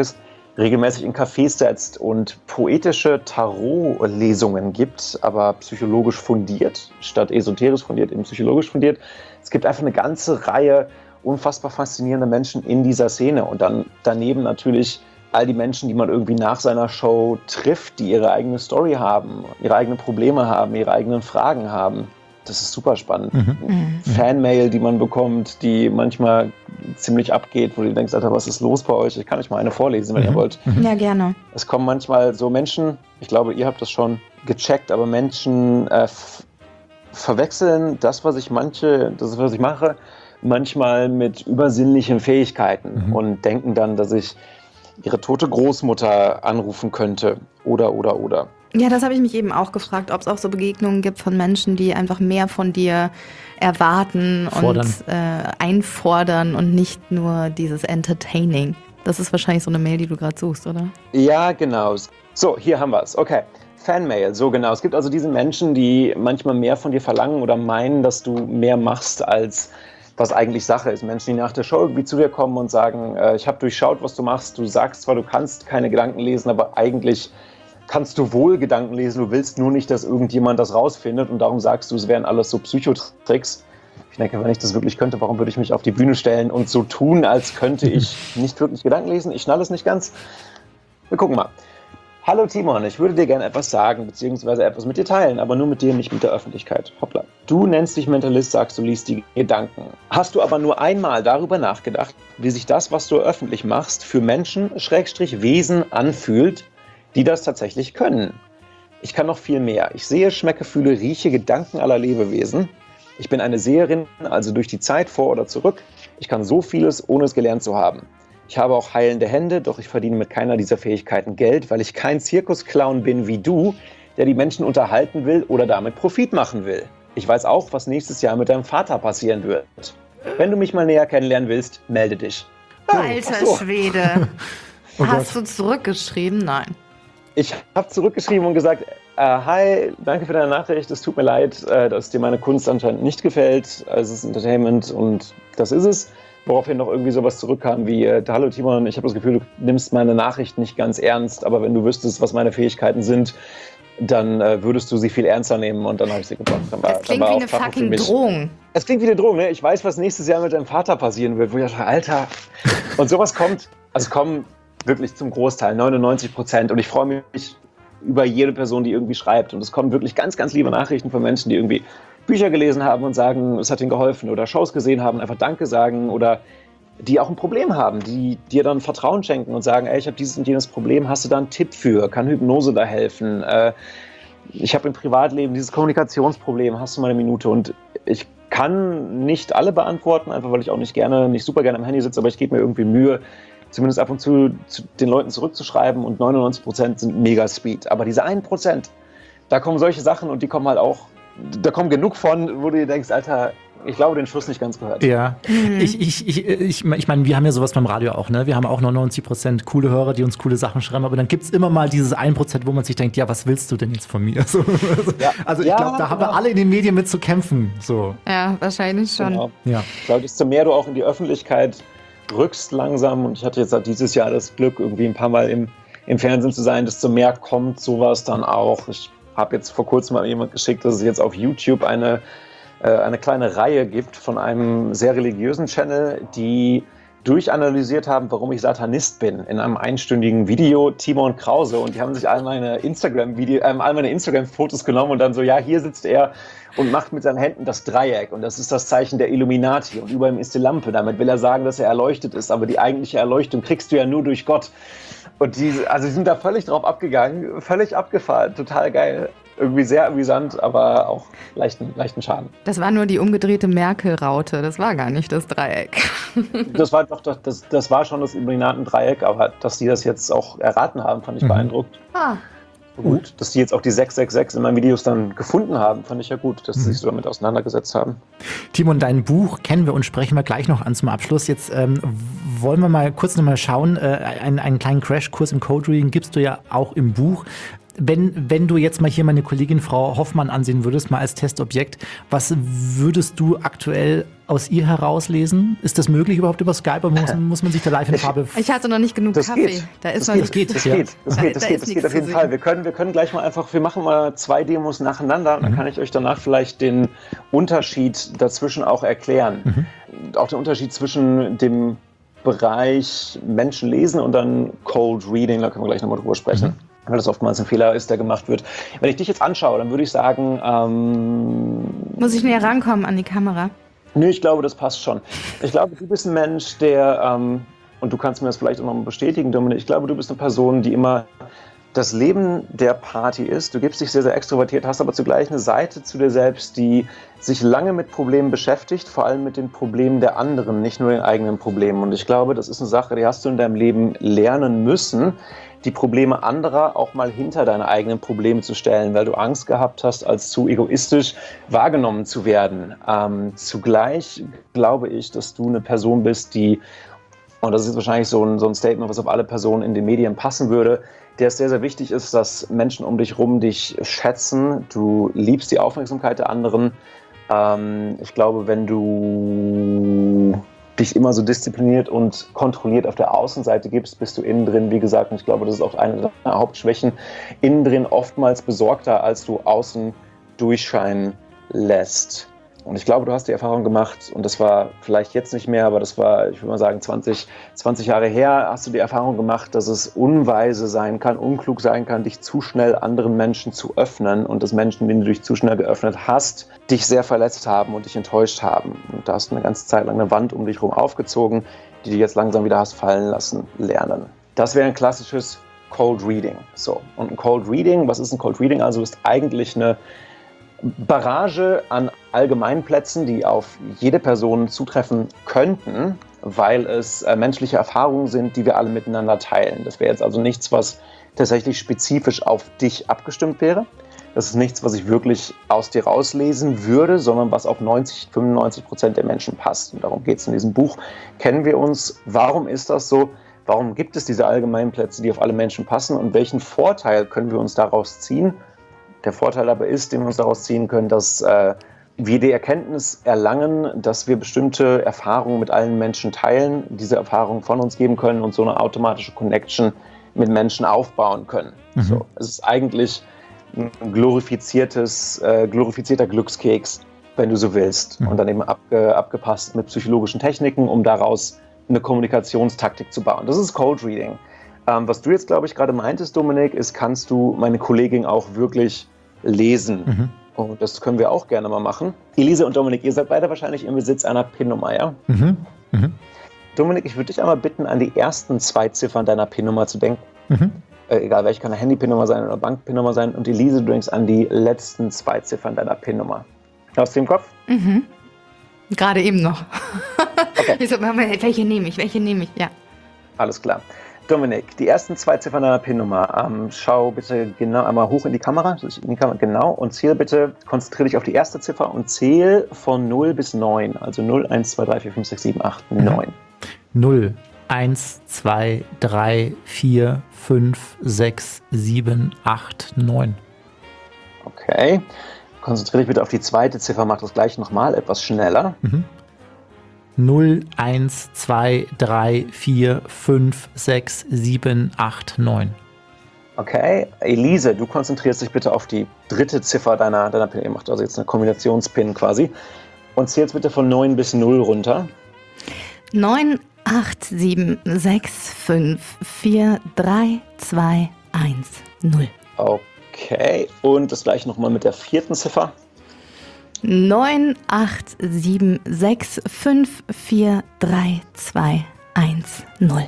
Cafés setzt und poetische Tarot-Lesungen gibt, aber psychologisch fundiert, statt esoterisch fundiert, eben psychologisch fundiert. Es gibt einfach eine ganze Reihe unfassbar faszinierende Menschen in dieser Szene und dann daneben natürlich all die Menschen, die man irgendwie nach seiner Show trifft, die ihre eigene Story haben, ihre eigenen Probleme haben, ihre eigenen Fragen haben. Das ist super spannend. Fanmail, die man bekommt, die manchmal ziemlich abgeht, wo du denkst, Alter, was ist los bei euch? Ich kann euch mal eine vorlesen, wenn ihr wollt. Ja, gerne. Es kommen manchmal so Menschen, ich glaube, ihr habt das schon gecheckt, aber Menschen verwechseln das, was ich mache, manchmal mit übersinnlichen Fähigkeiten und denken dann, dass ich ihre tote Großmutter anrufen könnte oder. Ja, das habe ich mich eben auch gefragt, ob es auch so Begegnungen gibt von Menschen, die einfach mehr von dir erwarten und einfordern und nicht nur dieses Entertaining. Das ist wahrscheinlich so eine Mail, die du gerade suchst, oder? Ja, genau. So, hier haben wir es. Okay. Fanmail, so genau. Es gibt also diese Menschen, die manchmal mehr von dir verlangen oder meinen, dass du mehr machst, als was eigentlich Sache ist. Menschen, die nach der Show irgendwie zu dir kommen und sagen, ich habe durchschaut, was du machst. Du sagst zwar, du kannst keine Gedanken lesen, aber eigentlich kannst du wohl Gedanken lesen. Du willst nur nicht, dass irgendjemand das rausfindet und darum sagst du, es wären alles so Psychotricks. Ich denke, wenn ich das wirklich könnte, warum würde ich mich auf die Bühne stellen und so tun, als könnte ich nicht wirklich Gedanken lesen? Ich schnalle es nicht ganz. Wir gucken mal. Hallo Timon, ich würde dir gerne etwas sagen, beziehungsweise etwas mit dir teilen, aber nur mit dir, nicht mit der Öffentlichkeit. Hoppla. Du nennst dich Mentalist, sagst, du liest die Gedanken. Hast du aber nur einmal darüber nachgedacht, wie sich das, was du öffentlich machst, für Menschen, Wesen anfühlt, die das tatsächlich können? Ich kann noch viel mehr. Ich sehe, schmecke, fühle, rieche Gedanken aller Lebewesen. Ich bin eine Seherin, also durch die Zeit vor oder zurück. Ich kann so vieles, ohne es gelernt zu haben. Ich habe auch heilende Hände, doch ich verdiene mit keiner dieser Fähigkeiten Geld, weil ich kein Zirkusclown bin wie du, der die Menschen unterhalten will oder damit Profit machen will. Ich weiß auch, was nächstes Jahr mit deinem Vater passieren wird. Wenn du mich mal näher kennenlernen willst, melde dich. Alter Schwede. Hast du zurückgeschrieben? Nein. Ich habe zurückgeschrieben und gesagt, hi, danke für deine Nachricht, es tut mir leid, dass dir meine Kunst anscheinend nicht gefällt. Es ist Entertainment und das ist es. Woraufhin noch irgendwie sowas zurückkam wie, hallo Timon, ich habe das Gefühl, du nimmst meine Nachricht nicht ganz ernst, aber wenn du wüsstest, was meine Fähigkeiten sind, dann würdest du sie viel ernster nehmen und dann habe ich sie geblockt. Das klingt wie eine fucking Drohung. Es klingt wie eine Drohung, ne? Ich weiß, was nächstes Jahr mit deinem Vater passieren wird, wo ich dachte, Alter. Und sowas kommen wirklich zum Großteil, 99%. Und ich freue mich über jede Person, die irgendwie schreibt. Und es kommen wirklich ganz, ganz liebe Nachrichten von Menschen, die irgendwie Bücher gelesen haben und sagen, es hat ihnen geholfen oder Shows gesehen haben, einfach Danke sagen oder die auch ein Problem haben, die dir dann Vertrauen schenken und sagen, ey, ich habe dieses und jenes Problem, hast du da einen Tipp für? Kann Hypnose da helfen? Ich habe im Privatleben dieses Kommunikationsproblem, hast du mal eine Minute? Und ich kann nicht alle beantworten, einfach weil ich auch nicht super gerne am Handy sitze, aber ich gebe mir irgendwie Mühe, zumindest ab und zu den Leuten zurückzuschreiben und 99% sind mega sweet. Aber diese 1%, da kommen solche Sachen und die kommen halt auch, da kommen genug von, wo du dir denkst, Alter, ich glaube, den Schuss nicht ganz gehört. Ja, ich meine, wir haben ja sowas beim Radio auch, ne? Wir haben auch 99% coole Hörer, die uns coole Sachen schreiben, aber dann gibt es immer mal dieses 1%, wo man sich denkt, ja, was willst du denn jetzt von mir? So, ja. Also ich glaube, da haben wir alle in den Medien mit zu kämpfen. So. Ja, wahrscheinlich schon. Genau. Ja. Ich glaube, desto mehr du auch in die Öffentlichkeit rückst langsam, und ich hatte jetzt halt dieses Jahr das Glück, irgendwie ein paar Mal im Fernsehen zu sein, desto mehr kommt sowas dann auch. Ich habe jetzt vor kurzem mal jemand geschickt, dass es jetzt auf YouTube eine kleine Reihe gibt von einem sehr religiösen Channel, die durchanalysiert haben, warum ich Satanist bin, in einem einstündigen Video, Timon Krause, und die haben sich all meine Instagram-Fotos genommen und dann so, ja, hier sitzt er und macht mit seinen Händen das Dreieck und das ist das Zeichen der Illuminati und über ihm ist die Lampe, damit will er sagen, dass er erleuchtet ist, aber die eigentliche Erleuchtung kriegst du ja nur durch Gott. Und die sind da völlig drauf abgegangen, völlig abgefahren, total geil. Irgendwie sehr amüsant, aber auch leichten Schaden. Das war nur die umgedrehte Merkel-Raute, das war gar nicht das Dreieck. Das war schon das Illuminatendreieck, aber dass die das jetzt auch erraten haben, fand ich beeindruckt. Gut, dass die jetzt auch die 666 in meinen Videos dann gefunden haben, fand ich ja gut, dass sie sich so damit auseinandergesetzt haben. Timon, dein Buch kennen wir und sprechen wir gleich noch an zum Abschluss. Jetzt wollen wir mal kurz nochmal schauen, einen kleinen Crashkurs im Code-Reading gibst du ja auch im Buch. Wenn du jetzt mal hier meine Kollegin Frau Hoffmann ansehen würdest, mal als Testobjekt, was würdest du aktuell aus ihr herauslesen? Ist das möglich überhaupt über Skype oder muss man sich da live in Farbe... Ich hatte noch nicht genug Kaffee. Das geht auf jeden Fall. Wir können gleich mal einfach, wir machen mal 2 Demos nacheinander und dann kann ich euch danach vielleicht den Unterschied dazwischen auch erklären. Auch den Unterschied zwischen dem Bereich Menschen lesen und dann Cold Reading, da können wir gleich nochmal drüber sprechen. Weil das oftmals ein Fehler ist, der gemacht wird. Wenn ich dich jetzt anschaue, dann würde ich sagen... Muss ich näher rankommen an die Kamera? Nö, ich glaube, das passt schon. Ich glaube, du bist ein Mensch, der, und du kannst mir das vielleicht auch noch mal bestätigen, Dominik, ich glaube, du bist eine Person, die immer das Leben der Party ist. Du gibst dich sehr, sehr extrovertiert, hast aber zugleich eine Seite zu dir selbst, die sich lange mit Problemen beschäftigt, vor allem mit den Problemen der anderen, nicht nur den eigenen Problemen. Und ich glaube, das ist eine Sache, die hast du in deinem Leben lernen müssen, die Probleme anderer auch mal hinter deine eigenen Probleme zu stellen, weil du Angst gehabt hast, als zu egoistisch wahrgenommen zu werden. Zugleich glaube ich, dass du eine Person bist, die, und das ist wahrscheinlich so ein Statement, was auf alle Personen in den Medien passen würde, der es sehr, sehr wichtig ist, dass Menschen um dich herum dich schätzen. Du liebst die Aufmerksamkeit der anderen. Ich glaube, wenn du dich immer so diszipliniert und kontrolliert auf der Außenseite gibst, bist du innen drin, wie gesagt, und ich glaube, das ist auch eine deiner Hauptschwächen, innen drin oftmals besorgter, als du außen durchscheinen lässt. Und ich glaube, du hast die Erfahrung gemacht, und das war vielleicht jetzt nicht mehr, aber das war, ich würde mal sagen, 20 Jahre her, hast du die Erfahrung gemacht, dass es unweise sein kann, unklug sein kann, dich zu schnell anderen Menschen zu öffnen und dass Menschen, denen du dich zu schnell geöffnet hast, dich sehr verletzt haben und dich enttäuscht haben. Und da hast du eine ganze Zeit lang eine Wand um dich herum aufgezogen, die du jetzt langsam wieder hast fallen lassen lernen. Das wäre ein klassisches Cold Reading. So. Und ein Cold Reading, was ist ein Cold Reading? Also ist eigentlich eine Barrage an Allgemeinplätzen, die auf jede Person zutreffen könnten, weil es menschliche Erfahrungen sind, die wir alle miteinander teilen. Das wäre jetzt also nichts, was tatsächlich spezifisch auf dich abgestimmt wäre. Das ist nichts, was ich wirklich aus dir rauslesen würde, sondern was auf 95% der Menschen passt. Und darum geht es in diesem Buch. Kennen wir uns? Warum ist das so? Warum gibt es diese Allgemeinplätze, die auf alle Menschen passen? Und welchen Vorteil können wir uns daraus ziehen? Der Vorteil aber ist, den wir uns daraus ziehen können, dass wir die Erkenntnis erlangen, dass wir bestimmte Erfahrungen mit allen Menschen teilen, diese Erfahrungen von uns geben können und so eine automatische Connection mit Menschen aufbauen können. So, es ist eigentlich ein glorifizierter Glückskeks, wenn du so willst, und dann eben abgepasst mit psychologischen Techniken, um daraus eine Kommunikationstaktik zu bauen. Das ist Cold Reading. Was du jetzt, glaube ich, gerade meintest, Dominik, ist, kannst du meine Kollegin auch wirklich lesen? Und das können wir auch gerne mal machen. Elise und Dominik, ihr seid beide wahrscheinlich im Besitz einer PIN-Nummer, ja? Dominik, ich würde dich einmal bitten, an die ersten 2 Ziffern deiner PIN-Nummer zu denken. Egal welche, kann eine Handy-PIN-Nummer sein oder Bank-PIN-Nummer sein. Und Elise, du denkst an die letzten 2 Ziffern deiner PIN-Nummer. Aus dem Kopf? Gerade eben noch. Okay. Ich so, welche nehme ich? Ja. Alles klar. Dominik, die ersten 2 Ziffern deiner PIN-Nummer. Schau bitte genau einmal hoch in die Kamera. Genau. Und zähl bitte, konzentriere dich auf die erste Ziffer und zähl von 0 bis 9. Also 0, 1, 2, 3, 4, 5, 6, 7, 8, 9. 0, 1, 2, 3, 4, 5, 6, 7, 8, 9. Okay. Konzentriere dich bitte auf die zweite Ziffer. Mach das gleich nochmal etwas schneller. 0, 1, 2, 3, 4, 5, 6, 7, 8, 9. Okay. Elise, du konzentrierst dich bitte auf die dritte Ziffer deiner PIN. Ihr macht also jetzt eine Kombinationspin quasi. Und zählst bitte von 9 bis 0 runter. 9, 8, 7, 6, 5, 4, 3, 2, 1, 0. Okay. Und das gleiche nochmal mit der vierten Ziffer. 9, 8, 7, 6, 5, 4, 3, 2, 1, 0.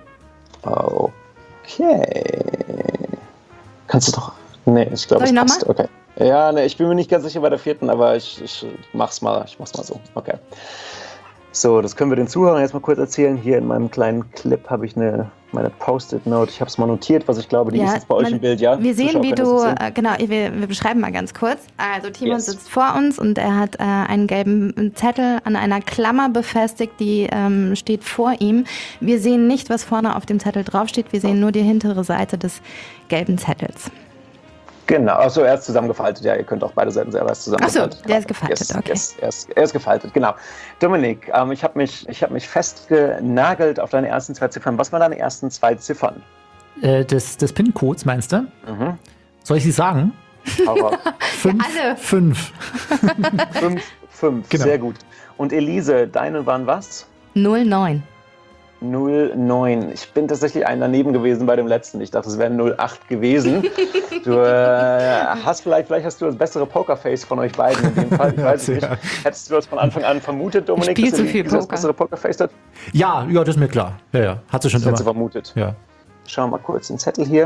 Okay. Kannst du doch... Nee, ich glaube, es passt. Okay. Ja, nee, ich bin mir nicht ganz sicher bei der vierten, aber ich mach's mal so. Okay. So, das können wir den Zuhörern jetzt mal kurz erzählen. Hier in meinem kleinen Clip habe ich meine Post-it-Note. Ich habe es mal notiert, was ich glaube, die ist jetzt bei euch im Bild, ja? Wir sehen, wie du, genau, wir beschreiben mal ganz kurz. Also Timon sitzt vor uns und er hat einen gelben Zettel an einer Klammer befestigt, die steht vor ihm. Wir sehen nicht, was vorne auf dem Zettel draufsteht, wir sehen nur die hintere Seite des gelben Zettels. Genau, achso, er ist zusammengefaltet. Ja, ihr könnt auch beide Seiten selber zusammengefaltet. Achso, der ist gefaltet, okay. Er ist gefaltet, genau. Dominik, ich habe mich festgenagelt auf deine ersten 2 Ziffern. Was waren deine ersten 2 Ziffern? Des PIN-Codes, meinst du? Soll ich sie sagen? 5, alle. 5. 5, genau. Sehr gut. Und Elise, deine waren was? 09. 09. Ich bin tatsächlich einen daneben gewesen bei dem letzten. Ich dachte, es wäre 08 gewesen. Du hast vielleicht hast du das bessere Pokerface von euch beiden in dem Fall. Ich weiß nicht. Hättest du das von Anfang an vermutet, Dominik, dass du das bessere Pokerface hat? Ja, das ist mir klar. Ja. Hat sie schon immer. Hat sie vermutet. Ja. Schauen wir mal kurz den Zettel hier.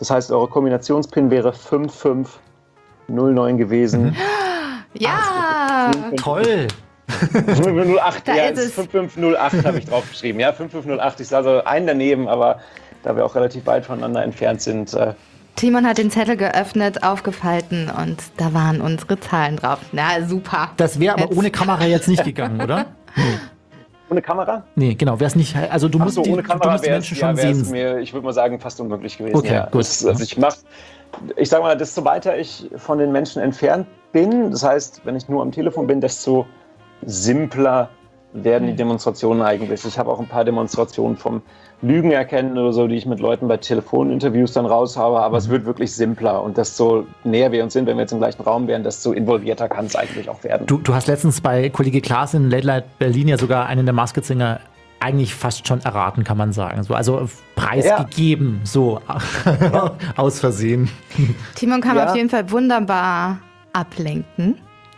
Das heißt, eure Kombinationspin wäre 5509 gewesen. Ja! Toll! 5508, Da ja, ist es. 5508 habe ich draufgeschrieben. Ja, 5508, ich sah so einen daneben, aber da wir auch relativ weit voneinander entfernt sind. Timon hat den Zettel geöffnet, aufgefalten und da waren unsere Zahlen drauf. Na, super. Das wäre aber Jetzt. ohne Kamera jetzt nicht gegangen, oder? Ohne Kamera? Nee, genau, wäre es nicht, also du musst, Ohne du Kamera musst die wäre Menschen es schon sehen. mir, ich würde mal sagen, fast unmöglich gewesen. Okay, ja. gut. Ich sage mal, desto weiter ich von den Menschen entfernt bin, das heißt, wenn ich nur am Telefon bin, desto simpler werden die Demonstrationen eigentlich. Ich habe auch ein paar Demonstrationen vom Lügen erkennen oder so, die ich mit Leuten bei Telefoninterviews dann raushaue, aber es wird wirklich simpler und desto näher wir uns sind, wenn wir jetzt im gleichen Raum wären, desto involvierter kann es eigentlich auch werden. Du hast letztens bei Kollege Klaas in Late Night Berlin ja sogar einen der Masked Singer eigentlich fast schon erraten, kann man sagen. So, also preisgegeben, so aus Versehen. Timon kann Ja. auf jeden Fall wunderbar ablenken.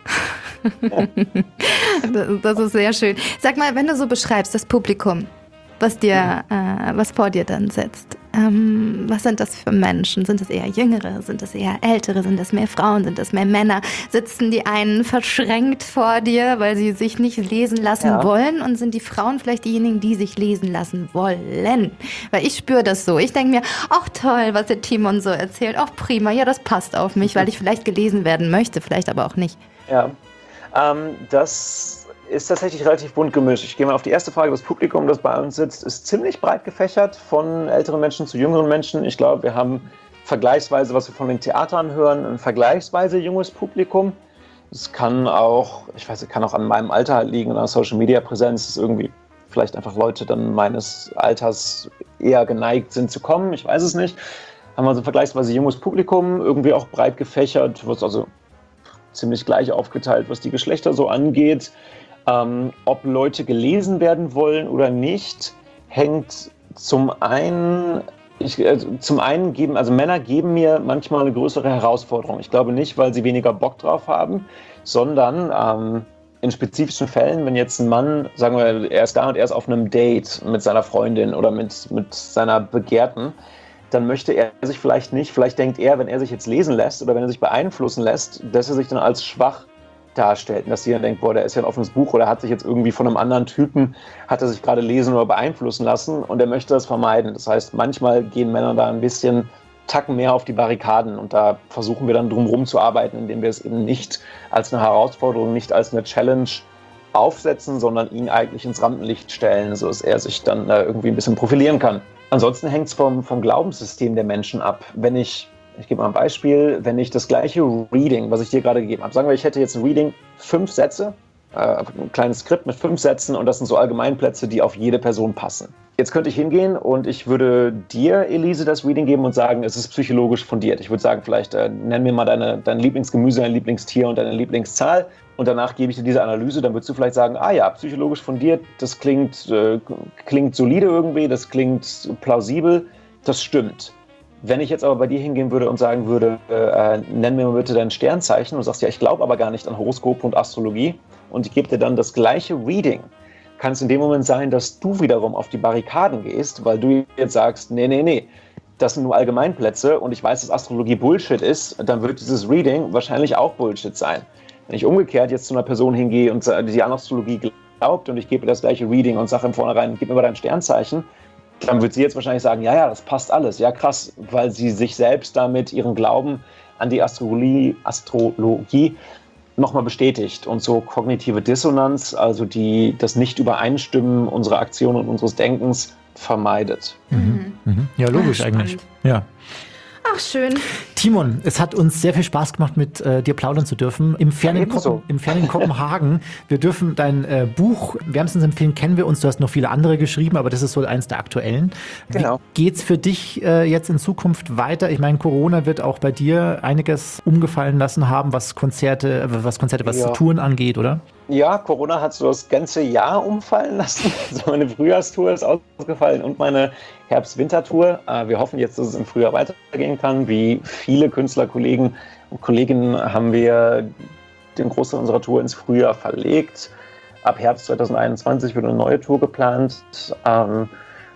Das ist sehr schön. Sag mal, wenn du so beschreibst, das Publikum, was vor dir dann sitzt, was sind das für Menschen? Sind es eher Jüngere? Sind es eher Ältere? Sind es mehr Frauen? Sind es mehr Männer? Sitzen die einen verschränkt vor dir, weil sie sich nicht lesen lassen wollen? Und sind die Frauen vielleicht diejenigen, die sich lesen lassen wollen? Weil ich spüre das so. Ich denke mir, ach toll, was der Timon so erzählt. Ach prima, ja, das passt auf mich, weil ich vielleicht gelesen werden möchte, vielleicht aber auch nicht. Ja, das ist tatsächlich relativ bunt gemischt. Ich gehe mal auf die erste Frage. Das Publikum, das bei uns sitzt, ist ziemlich breit gefächert, von älteren Menschen zu jüngeren Menschen. Ich glaube, wir haben vergleichsweise, was wir von den Theatern hören, ein vergleichsweise junges Publikum. Es kann auch, kann auch an meinem Alter halt liegen, an der Social-Media-Präsenz, dass irgendwie vielleicht einfach Leute dann meines Alters eher geneigt sind zu kommen. Ich weiß es nicht. Haben wir so ein vergleichsweise junges Publikum, irgendwie auch breit gefächert, wird also ziemlich gleich aufgeteilt, was die Geschlechter so angeht. Ob Leute gelesen werden wollen oder nicht, hängt zum einen geben, also Männer geben mir manchmal eine größere Herausforderung. Ich glaube nicht, weil sie weniger Bock drauf haben, sondern in spezifischen Fällen, wenn jetzt ein Mann, sagen wir, er ist da und er ist auf einem Date mit seiner Freundin oder mit seiner Begehrten, dann möchte er sich vielleicht denkt er, wenn er sich jetzt lesen lässt oder wenn er sich beeinflussen lässt, dass er sich dann als schwach darstellt. Und dass sie dann denkt, boah, der ist ja ein offenes Buch oder hat sich jetzt irgendwie von einem anderen Typen, hat er sich gerade lesen oder beeinflussen lassen und er möchte das vermeiden. Das heißt, manchmal gehen Männer da ein bisschen Tacken mehr auf die Barrikaden und da versuchen wir dann drumherum zu arbeiten, indem wir es eben nicht als eine Herausforderung, nicht als eine Challenge aufsetzen, sondern ihn eigentlich ins Rampenlicht stellen, sodass er sich dann irgendwie ein bisschen profilieren kann. Ansonsten hängt es vom Glaubenssystem der Menschen ab. Wenn ich gebe mal ein Beispiel, wenn ich das gleiche Reading, was ich dir gerade gegeben habe, sagen wir, ich hätte jetzt ein Reading, 5 Sätze, ein kleines Skript mit 5 Sätzen und das sind so Allgemeinplätze, die auf jede Person passen. Jetzt könnte ich hingehen und ich würde dir, Elise, das Reading geben und sagen, es ist psychologisch fundiert. Ich würde sagen, vielleicht nenn mir mal dein Lieblingsgemüse, dein Lieblingstier und deine Lieblingszahl und danach gebe ich dir diese Analyse, dann würdest du vielleicht sagen, ah ja, psychologisch fundiert, das klingt solide irgendwie, das klingt plausibel, das stimmt. Wenn ich jetzt aber bei dir hingehen würde und sagen würde, nenn mir mal bitte dein Sternzeichen und sagst, ja, ich glaube aber gar nicht an Horoskop und Astrologie und ich gebe dir dann das gleiche Reading, kann es in dem Moment sein, dass du wiederum auf die Barrikaden gehst, weil du jetzt sagst, nee, das sind nur Allgemeinplätze und ich weiß, dass Astrologie Bullshit ist, dann wird dieses Reading wahrscheinlich auch Bullshit sein. Wenn ich umgekehrt jetzt zu einer Person hingehe und die an Astrologie glaubt und ich gebe ihr das gleiche Reading und sage im Vornherein, gib mir mal dein Sternzeichen, dann wird sie jetzt wahrscheinlich sagen, ja, das passt alles, ja krass, weil sie sich selbst damit ihren Glauben an die Astrologie nochmal bestätigt und so kognitive Dissonanz, also das Nicht-Übereinstimmen unserer Aktionen und unseres Denkens vermeidet. Ja, logisch eigentlich. Ja. Ach, schön. Timon, es hat uns sehr viel Spaß gemacht, mit dir plaudern zu dürfen. Im fernen ebenso. Kopenhagen. Wir dürfen dein Buch wärmstens empfehlen, kennen wir uns. Du hast noch viele andere geschrieben, aber das ist so eins der aktuellen. Genau. Wie geht's für dich jetzt in Zukunft weiter? Ich meine, Corona wird auch bei dir einiges umgefallen lassen haben, was Konzerte, was Touren angeht, oder? Ja, Corona hat so das ganze Jahr umfallen lassen. Also meine Frühjahrstour ist ausgefallen und meine Herbst-Winter-Tour. Wir hoffen jetzt, dass es im Frühjahr weitergehen kann. Wie viele Künstlerkollegen und Kolleginnen haben wir den Großteil unserer Tour ins Frühjahr verlegt. Ab Herbst 2021 wird eine neue Tour geplant.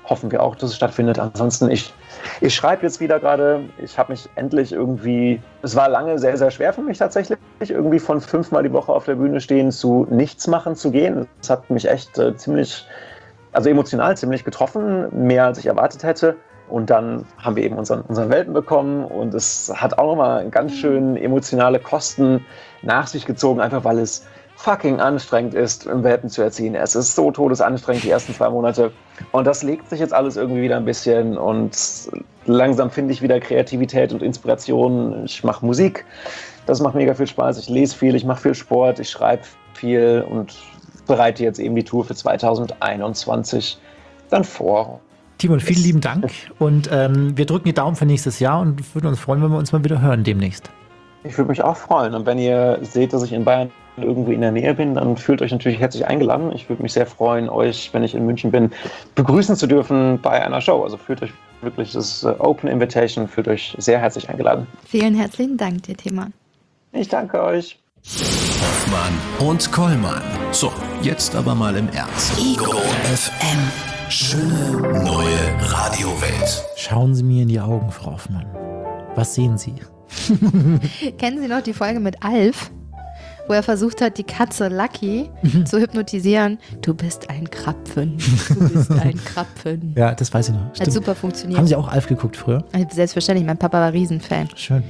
hoffen wir auch, dass es stattfindet. Ansonsten, ich schreibe jetzt wieder gerade. Ich habe mich endlich irgendwie, es war lange sehr, sehr schwer für mich tatsächlich, irgendwie von 5-mal die Woche auf der Bühne stehen zu nichts machen zu gehen. Das hat mich echt emotional ziemlich getroffen, mehr als ich erwartet hätte. Und dann haben wir eben unseren Welpen bekommen und es hat auch nochmal ganz schön emotionale Kosten nach sich gezogen, einfach weil es fucking anstrengend ist, einen Welpen zu erziehen. Es ist so todesanstrengend die ersten 2 Monate und das legt sich jetzt alles irgendwie wieder ein bisschen und langsam finde ich wieder Kreativität und Inspiration. Ich mache Musik, das macht mega viel Spaß, ich lese viel, ich mache viel Sport, ich schreibe viel und bereite jetzt eben die Tour für 2021 dann vor. Timon, vielen lieben Dank und wir drücken die Daumen für nächstes Jahr und würden uns freuen, wenn wir uns mal wieder hören demnächst. Ich würde mich auch freuen und wenn ihr seht, dass ich in Bayern irgendwie in der Nähe bin, dann fühlt euch natürlich herzlich eingeladen. Ich würde mich sehr freuen, euch, wenn ich in München bin, begrüßen zu dürfen bei einer Show. Also fühlt euch wirklich, das ist Open Invitation, fühlt euch sehr herzlich eingeladen. Vielen herzlichen Dank dir, Timon. Ich danke euch. Hoffmann und Kollmann. So, jetzt aber mal im Ernst. Ego FM. Schöne neue Radiowelt. Schauen Sie mir in die Augen, Frau Hoffmann. Was sehen Sie? Kennen Sie noch die Folge mit Alf, wo er versucht hat, die Katze Lucky zu hypnotisieren? Du bist ein Krapfen. Du bist ein Krapfen. Ja, das weiß ich noch. Hat Stimmt. super funktioniert. Haben Sie auch Alf geguckt früher? Selbstverständlich, mein Papa war Riesenfan. Schön.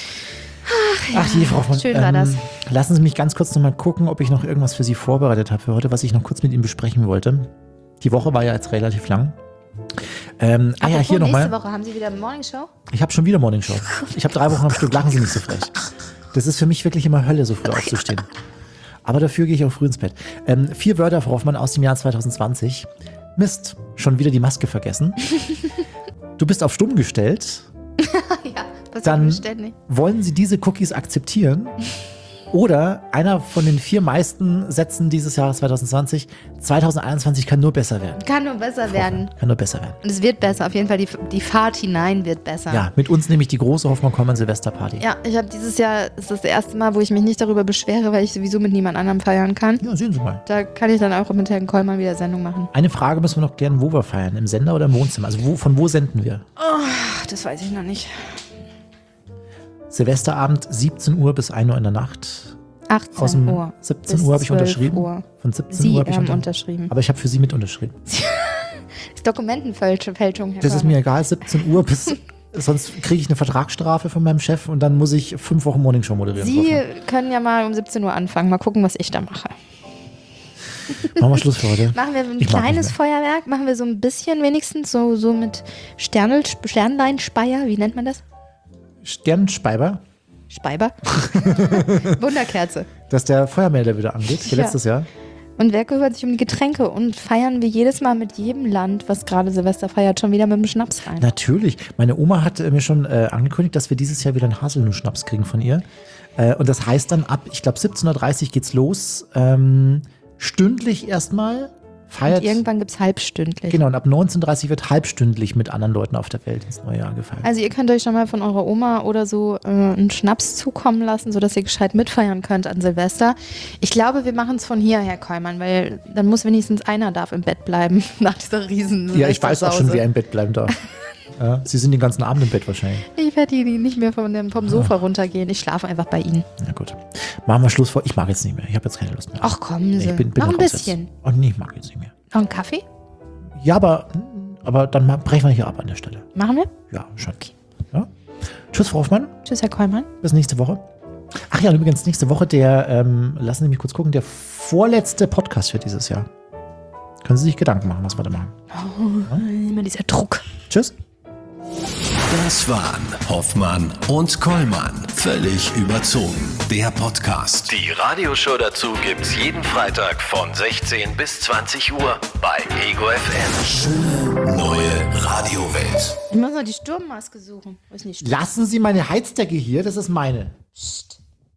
Ach je, Frau Hoffmann. Schön war das. Lassen Sie mich ganz kurz noch mal gucken, ob ich noch irgendwas für Sie vorbereitet habe für heute, was ich noch kurz mit Ihnen besprechen wollte. Die Woche war ja jetzt relativ lang. Hier Nächste nochmal. Woche haben Sie wieder eine Morning Show? Ich habe schon wieder Morning Show. Ich habe 3 Wochen am Stück. Lachen Sie nicht so frech. Das ist für mich wirklich immer Hölle, so früh aufzustehen. Aber dafür gehe ich auch früh ins Bett. 4 Wörter, Frau Hoffmann, aus dem Jahr 2020. Mist, schon wieder die Maske vergessen. Du bist auf stumm gestellt. Ja, passiert Dann mir ständig. wollen Sie diese Cookies akzeptieren? Oder einer von den 4 meisten Sätzen dieses Jahres 2020, 2021 kann nur besser werden. Kann nur besser werden. Kann nur besser werden. Und es wird besser, auf jeden Fall. Die Fahrt hinein wird besser. Ja, mit uns nämlich die große Hoffmann-Kollmann-Silvesterparty. Ja, ich habe dieses Jahr, ist das erste Mal, wo ich mich nicht darüber beschwere, weil ich sowieso mit niemand anderem feiern kann. Ja, sehen Sie mal. Da kann ich dann auch mit Herrn Kollmann wieder Sendung machen. Eine Frage müssen wir noch klären, wo wir feiern. Im Sender oder im Wohnzimmer? Also von wo senden wir? Ach, das weiß ich noch nicht. Silvesterabend, 17 Uhr bis 1 Uhr in der Nacht. 18 Aus dem Uhr. 17 bis Uhr habe ich 12 unterschrieben. Uhr. Von 17 Sie Uhr habe ich haben unterschrieben. Aber ich habe für Sie mit unterschrieben. Das ist Dokumentenfälschung, Herr Das ist Kollmann. mir egal, 17 Uhr bis. Sonst kriege ich eine Vertragsstrafe von meinem Chef und dann muss ich 5 Wochen Morningshow moderieren. Sie können ja mal um 17 Uhr anfangen. Mal gucken, was ich da mache. Machen wir Schluss für heute. Machen wir ein Ich mag kleines nicht mehr. Feuerwerk? Machen wir so ein bisschen wenigstens, so mit Sternleinspeier? Wie nennt man das? Sternspeiber, Speiber? Wunderkerze. dass der Feuermelder wieder angeht, wie Ja. letztes Jahr. Und wer kümmert sich um die Getränke? Und feiern wir jedes Mal mit jedem Land, was gerade Silvester feiert, schon wieder mit dem Schnaps rein. Natürlich. Meine Oma hat mir schon angekündigt, dass wir dieses Jahr wieder einen Haselnuss-Schnaps kriegen von ihr. Und das heißt dann ab, ich glaube 17.30 Uhr geht's los. Stündlich erstmal. Feiert. Und irgendwann gibt es halbstündlich. Genau, und ab 19.30 Uhr wird halbstündlich mit anderen Leuten auf der Welt ins neue Jahr gefeiert. Also ihr könnt euch schon mal von eurer Oma oder so einen Schnaps zukommen lassen, sodass ihr gescheit mitfeiern könnt an Silvester. Ich glaube, wir machen es von hier, Herr Kollmann, weil dann muss wenigstens einer darf im Bett bleiben nach dieser riesen Ja, ich weiß auch schon, Silvestersause. wer im Bett bleiben darf. Ja, Sie sind den ganzen Abend im Bett wahrscheinlich. Ich werde nicht mehr vom Sofa runtergehen. Ich schlafe einfach bei Ihnen. Na gut. Machen wir Schluss vor. Ich mag jetzt nicht mehr. Ich habe jetzt keine Lust mehr. Ach, kommen Sie. Ich bin Noch ein raus bisschen. Jetzt. Oh nee, ich mag jetzt nicht mehr. Noch einen Kaffee? Ja, aber dann brechen wir hier ab an der Stelle. Machen wir? Ja, schon. Ja. Tschüss, Frau Hoffmann. Tschüss, Herr Kollmann. Bis nächste Woche. Ach ja, und übrigens nächste Woche lassen Sie mich kurz gucken, der vorletzte Podcast für dieses Jahr. Können Sie sich Gedanken machen, was wir da machen. Immer dieser Druck. Tschüss. Das waren Hoffmann und Kollmann. Völlig überzogen. Der Podcast. Die Radioshow dazu gibt's jeden Freitag von 16 bis 20 Uhr bei Ego FM. Schöne neue Radiowelt. Ich muss noch die Sturmmaske suchen. Wo ist denn die Lassen Sie meine Heizdecke hier, das ist meine. Psst.